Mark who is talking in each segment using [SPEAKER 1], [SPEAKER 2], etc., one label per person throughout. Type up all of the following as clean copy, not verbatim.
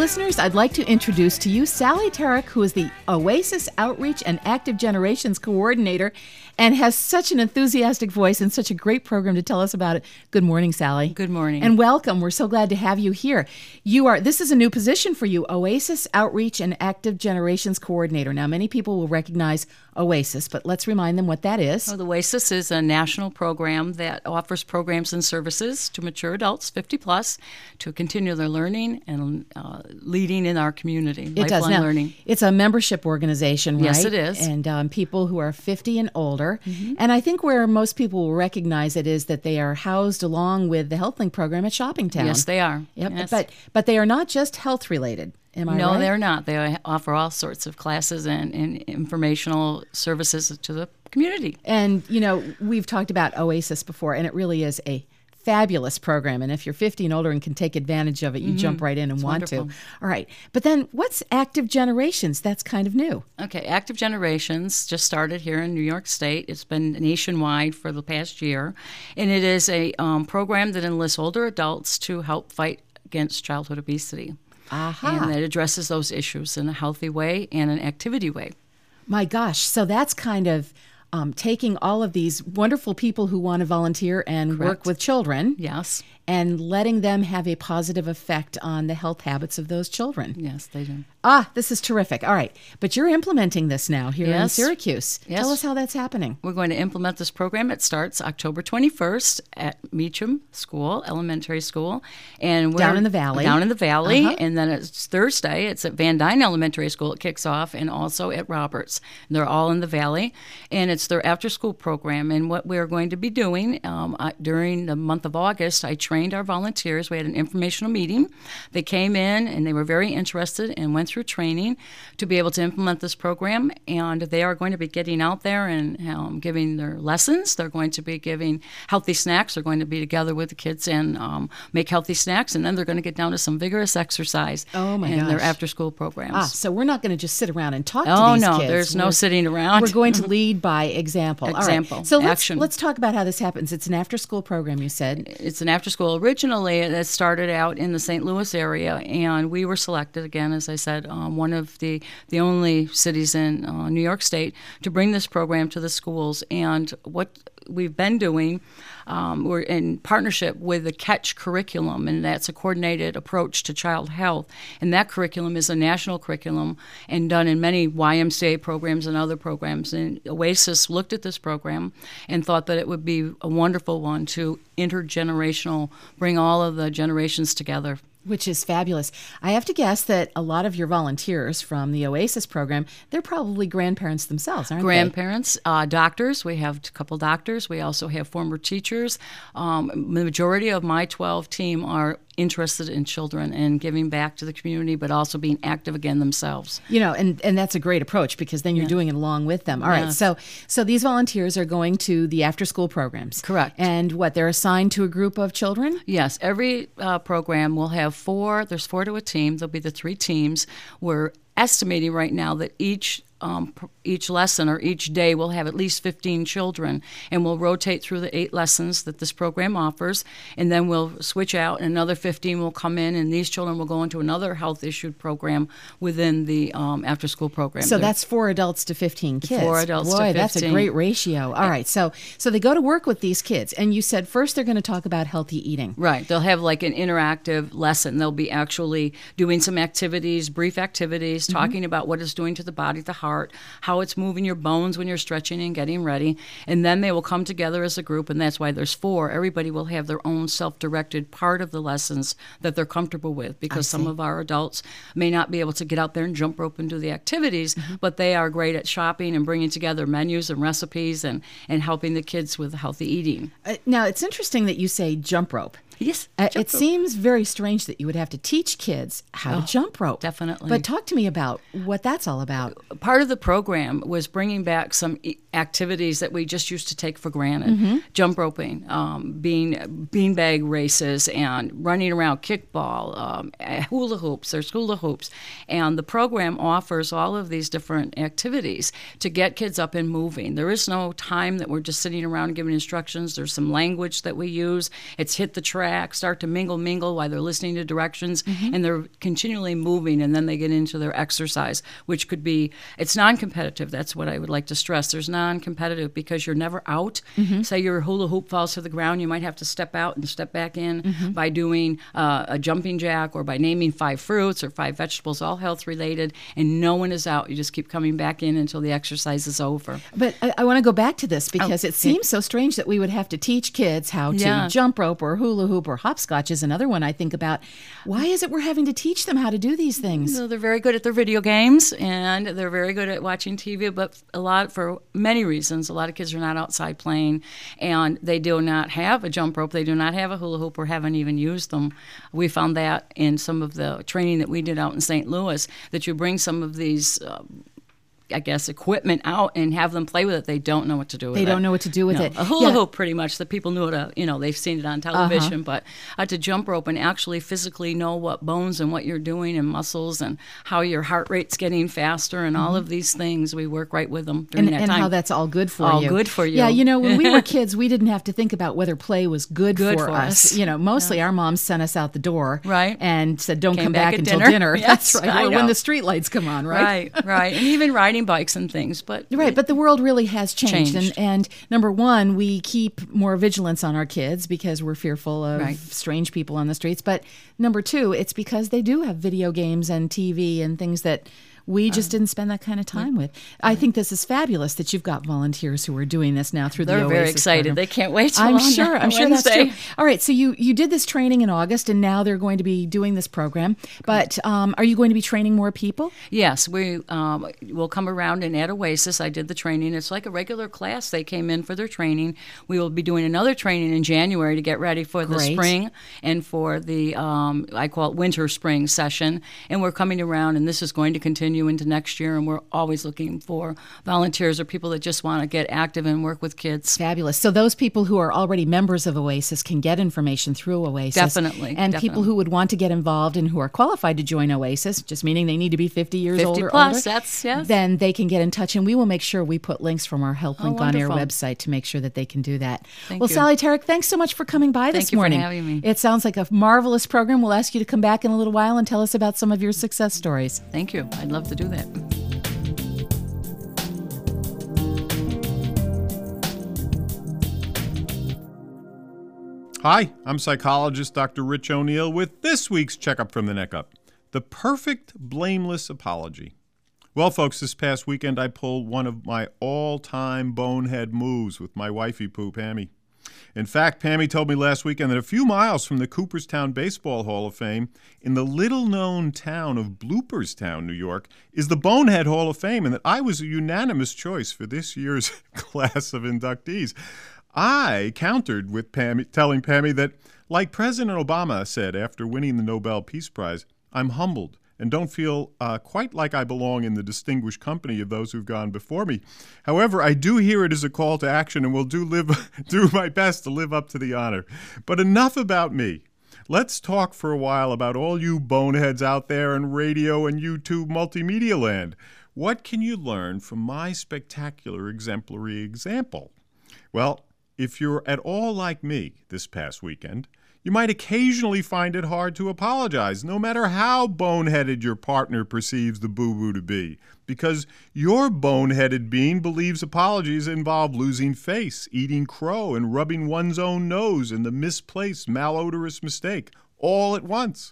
[SPEAKER 1] listeners, I'd like to introduce to you Sally Tarek, who is the Oasis Outreach and Active Generations Coordinator and has such an enthusiastic voice and such a great program to tell us about it. Good morning, Sally.
[SPEAKER 2] Good morning.
[SPEAKER 1] And welcome. We're so glad to have you here. This is a new position for you, Oasis Outreach and Active Generations Coordinator. Now, many people will recognize Oasis, but let's remind them what that is.
[SPEAKER 2] Well, the Oasis is a national program that offers programs and services to mature adults, 50 plus, to continue their learning and leading in our community.
[SPEAKER 1] It does. Now,
[SPEAKER 2] learning.
[SPEAKER 1] It's a membership organization, right?
[SPEAKER 2] Yes, it is.
[SPEAKER 1] And people who are 50 and older. Mm-hmm. And I think where most people will recognize it is that they are housed along with the HealthLink program at Shoppingtown.
[SPEAKER 2] Yes, they are.
[SPEAKER 1] Yep.
[SPEAKER 2] Yes.
[SPEAKER 1] But they are not just health related. Am I right?
[SPEAKER 2] No, they're not. They offer all sorts of classes and informational services to the community.
[SPEAKER 1] And, we've talked about Oasis before, and it really is a fabulous program. And if you're 50 and older and can take advantage of it, you jump right in and want
[SPEAKER 2] wonderful.
[SPEAKER 1] to. All right. But then what's Active Generations? That's kind of new.
[SPEAKER 2] Okay. Active Generations just started here in New York State. It's been nationwide for the past year. And it is a program that enlists older adults to help fight against childhood obesity.
[SPEAKER 1] Aha.
[SPEAKER 2] And it addresses those issues in a healthy way and an activity way.
[SPEAKER 1] My gosh. So that's kind of taking all of these wonderful people who want to volunteer and
[SPEAKER 2] Correct.
[SPEAKER 1] work with children.
[SPEAKER 2] Yes.
[SPEAKER 1] And letting them have a positive effect on the health habits of those children.
[SPEAKER 2] Yes, they do.
[SPEAKER 1] This is terrific. All right. But you're implementing this now here in Syracuse.
[SPEAKER 2] Yes.
[SPEAKER 1] Tell us how that's happening.
[SPEAKER 2] We're going to implement this program. It starts October 21st at Meacham School, Elementary School. And we're
[SPEAKER 1] down in the valley.
[SPEAKER 2] Down in the valley.
[SPEAKER 1] Uh-huh.
[SPEAKER 2] And then it's Thursday. It's at Van Dyne Elementary School. It kicks off. And also at Roberts. And they're all in the valley. And it's their after-school program. And what we're going to be doing during the month of August, I trained our volunteers. We had an informational meeting. They came in and they were very interested and went through training to be able to implement this program, and they are going to be getting out there and giving their lessons. They're going to be giving healthy snacks. They're going to be together with the kids and make healthy snacks, and then they're going to get down to some vigorous exercise in their after-school programs.
[SPEAKER 1] So we're not going to just sit around and talk to these kids.
[SPEAKER 2] Oh, no, there's no sitting around.
[SPEAKER 1] We're going to lead by example.
[SPEAKER 2] Example.
[SPEAKER 1] All right. So
[SPEAKER 2] action.
[SPEAKER 1] let's talk about how this happens. It's an after-school program, you said.
[SPEAKER 2] It's an after-school. Originally, it started out in the St. Louis area, and we were selected, again, as I said, one of the only cities in New York State to bring this program to the schools. And what we've been doing, we're in partnership with the CATCH curriculum, and that's a coordinated approach to child health. And that curriculum is a national curriculum and done in many YMCA programs and other programs. And Oasis looked at this program and thought that it would be a wonderful one to intergenerational, bring all of the generations together.
[SPEAKER 1] Which is fabulous. I have to guess that a lot of your volunteers from the Oasis program, they're probably grandparents themselves, aren't
[SPEAKER 2] Grandparents, doctors. We have a couple doctors. We also have former teachers. The majority of my 12 team are interested in children and giving back to the community, but also being active again themselves.
[SPEAKER 1] And that's a great approach because then you're doing it along with them. All right. So these volunteers are going to the after-school programs.
[SPEAKER 2] Correct.
[SPEAKER 1] And they're assigned to a group of children?
[SPEAKER 2] Yes. Every program will have four. There's four to a team. There'll be the three teams. We're estimating right now that each lesson or each day will have at least 15 children, and we'll rotate through the 8 lessons that this program offers, and then we'll switch out and another 15 will come in, and these children will go into another health issued program within the after school program.
[SPEAKER 1] So that's 4 adults to 15 kids.
[SPEAKER 2] 4 adults to 15.
[SPEAKER 1] Boy, that's a great ratio. All right, so they go to work with these kids, and you said first they're going to talk about healthy eating.
[SPEAKER 2] Right. They'll have like an interactive lesson. They'll be actually doing some activities, brief activities, talking about what it's doing to the body, the heart, how it's moving your bones when you're stretching and getting ready. And then they will come together as a group, and that's why there's 4. Everybody will have their own self-directed part of the lessons that they're comfortable with, because some of our adults may not be able to get out there and jump rope and do the activities, but they are great at shopping and bringing together menus and recipes and helping the kids with healthy eating.
[SPEAKER 1] Now, it's interesting that you say jump rope.
[SPEAKER 2] Yes.
[SPEAKER 1] It seems very strange that you would have to teach kids how to jump rope.
[SPEAKER 2] Definitely.
[SPEAKER 1] But talk to me about what that's all about.
[SPEAKER 2] Part of the program was bringing back some activities that we just used to take for granted. Jump roping, beanbag races, and running around, kickball, hula hoops. There's hula hoops. And the program offers all of these different activities to get kids up and moving. There is no time that we're just sitting around giving instructions. There's some language that we use. It's hit the track. track, start to mingle while they're listening to directions, and they're continually moving, and then they get into their exercise, which could be, it's non-competitive. That's what I would like to stress. There's non-competitive because you're never out. Say your hula hoop falls to the ground, you might have to step out and step back in by doing a jumping jack or by naming 5 fruits or 5 vegetables, all health related, and no one is out. You just keep coming back in until the exercise is over.
[SPEAKER 1] But I want to go back to this because it seems so strange that we would have to teach kids how to jump rope or hula hoop or hopscotch is another one I think about. Why is it we're having to teach them how to do these things?
[SPEAKER 2] So they're very good at their video games and they're very good at watching TV, but for many reasons, a lot of kids are not outside playing and they do not have a jump rope, they do not have a hula hoop or haven't even used them. We found that in some of the training that we did out in St. Louis, that you bring some of these equipment out and have them play with it. They don't know what to do with it.
[SPEAKER 1] They don't know what to do with it.
[SPEAKER 2] A hula hoop, pretty much, the people knew they've seen it on television, but to jump rope and actually physically know what bones and what you're doing and muscles and how your heart rate's getting faster and all of these things, we work right with them during that time.
[SPEAKER 1] And how that's all good for you.
[SPEAKER 2] All good for you.
[SPEAKER 1] Yeah, when we were kids, we didn't have to think about whether play was good for us. Mostly our moms sent us out the door and said, don't come back until dinner.
[SPEAKER 2] Yes,
[SPEAKER 1] that's right. Or when the street lights come on, right?
[SPEAKER 2] Right. And even riding bikes and things, but
[SPEAKER 1] the world really has changed. And number one, we keep more vigilance on our kids because we're fearful of strange people on the streets. But number two, it's because they do have video games and TV and things that we just didn't spend that kind of time with. I think this is fabulous that you've got volunteers who are doing this now through the Oasis
[SPEAKER 2] They're very excited.
[SPEAKER 1] program.
[SPEAKER 2] They can't wait till
[SPEAKER 1] I'm sure that's true. All right, so you did this training in August, and now they're going to be doing this program. But are you going to be training more people?
[SPEAKER 2] Yes, we will come around and at Oasis, I did the training. It's like a regular class. They came in for their training. We will be doing another training in January to get ready for the spring and for the, I call it winter-spring session. And we're coming around, and this is going to continue into next year, and we're always looking for volunteers or people that just want to get active and work with kids.
[SPEAKER 1] Fabulous. So those people who are already members of Oasis can get information through Oasis.
[SPEAKER 2] Definitely.
[SPEAKER 1] And people who would want to get involved and who are qualified to join Oasis, just meaning they need to be 50 years old or
[SPEAKER 2] 50 plus,
[SPEAKER 1] older,
[SPEAKER 2] that's, yes.
[SPEAKER 1] Then they can get in touch, and we will make sure we put links from our HealthLink on Air
[SPEAKER 2] wonderful.
[SPEAKER 1] website to make sure that they can do that.
[SPEAKER 2] Thank you.
[SPEAKER 1] Sally Tarek, thanks so much for coming by this morning.
[SPEAKER 2] Thank you for having me.
[SPEAKER 1] It sounds like a marvelous program. We'll ask you to come back in a little while and tell us about some of your success stories.
[SPEAKER 2] Thank you. I'd love to do that.
[SPEAKER 3] Hi, I'm psychologist Dr. Rich O'Neill with this week's Checkup from the Neck Up, the perfect blameless apology. Well, folks, this past weekend I pulled one of my all-time bonehead moves with my wifey Pooh, Pammy. In fact, Pammy told me last weekend that a few miles from the Cooperstown Baseball Hall of Fame, in the little-known town of Blooperstown, New York, is the Bonehead Hall of Fame, and that I was a unanimous choice for this year's class of inductees. I countered with telling Pammy that, like President Obama said after winning the Nobel Peace Prize, I'm humbled and don't feel quite like I belong in the distinguished company of those who've gone before me. However, I do hear it as a call to action and will do my best to live up to the honor. But enough about me. Let's talk for a while about all you boneheads out there in radio and YouTube multimedia land. What can you learn from my spectacular exemplary example? Well, if you're at all like me this past weekend, you might occasionally find it hard to apologize, no matter how boneheaded your partner perceives the boo-boo to be, because your boneheaded being believes apologies involve losing face, eating crow, and rubbing one's own nose in the misplaced, malodorous mistake, all at once.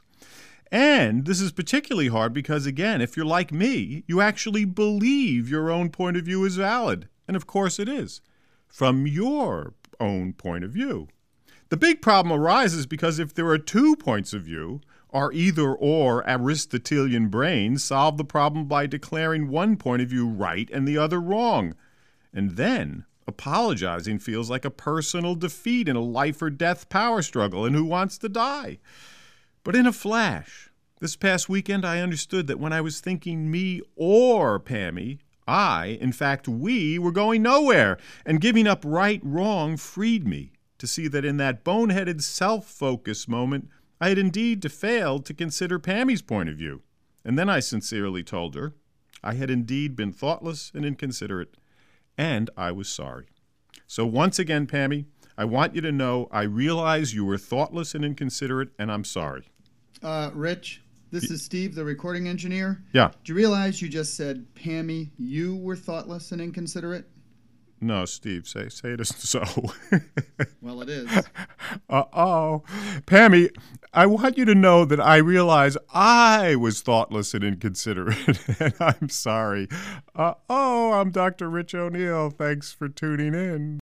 [SPEAKER 3] And this is particularly hard because, again, if you're like me, you actually believe your own point of view is valid. And of course it is, from your own point of view. The big problem arises because if there are 2 points of view, our either-or Aristotelian brains solve the problem by declaring one point of view right and the other wrong. And then apologizing feels like a personal defeat in a life-or-death power struggle, and who wants to die? But in a flash, this past weekend I understood that when I was thinking me or Pammy, in fact we, were going nowhere, and giving up right-wrong freed me to see that in that boneheaded self-focus moment, I had indeed failed to consider Pammy's point of view. And then I sincerely told her I had indeed been thoughtless and inconsiderate, and I was sorry. So once again, Pammy, I want you to know I realize you were thoughtless and inconsiderate, and I'm sorry.
[SPEAKER 4] Rich, this is Steve, the recording engineer.
[SPEAKER 3] Yeah.
[SPEAKER 4] Do you realize you just said, Pammy, you were thoughtless and inconsiderate?
[SPEAKER 3] No, Steve, say it isn't so.
[SPEAKER 4] Well, it is.
[SPEAKER 3] Uh-oh. Pammy, I want you to know that I realize I was thoughtless and inconsiderate, and I'm sorry. I'm Dr. Rich O'Neill. Thanks for tuning in.